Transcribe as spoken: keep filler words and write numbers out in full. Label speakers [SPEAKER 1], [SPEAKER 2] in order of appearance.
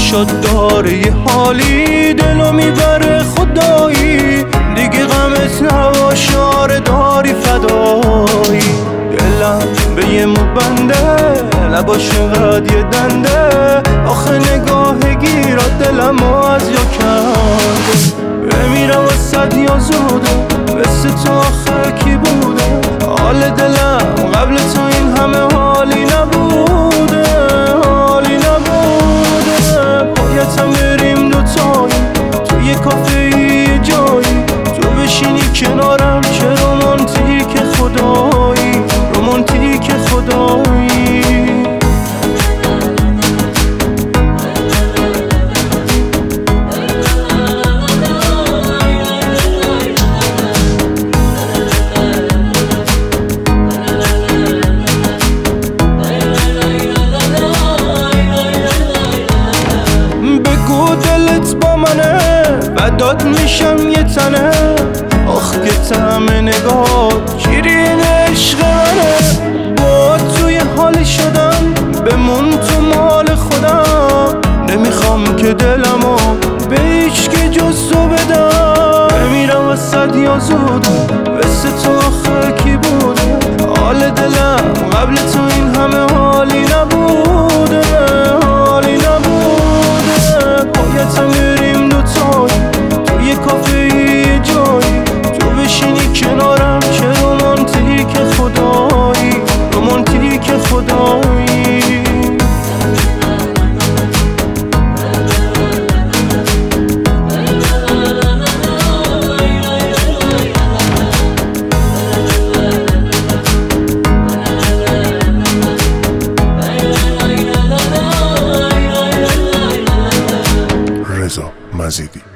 [SPEAKER 1] شد داره یه حالی دلو میبره خدایی، دیگه غمت نباشه آره داری فدایی. دلم به یه مو بنده نباشه اینقدر یه دنده، آخه نگاه گیرات دلمو از یا کنده. بمیرم وسط یا زوده مثل تو آخه کی بوده، حال دلم قبل تو این همه حالی نبوده، حالی نبوده. پایتم بریم دوتایی تو یه کافه یه جایی، تو بشینی کنارم چه رومانتیک خدایی، رومانتیک خدایی. داد میشم یه تنه، آخ که طعم نگاه شیرین عشق منه. با توی حالی شدم بمون تو مال خودم، نمیخوام که دلمو به هیچ که جز تو بدم. بمیرم وسط یا زودم مثل تو آخه کی بوده، حال دلم قبل تو این همه حالی نبوده، حالی نبوده. پایتم بریم دوتایی یه کافه یه جایی، تو بشینی کنارم چه رومانتیک خدایی، رومانتیک خدایی.
[SPEAKER 2] رضا مزیدی.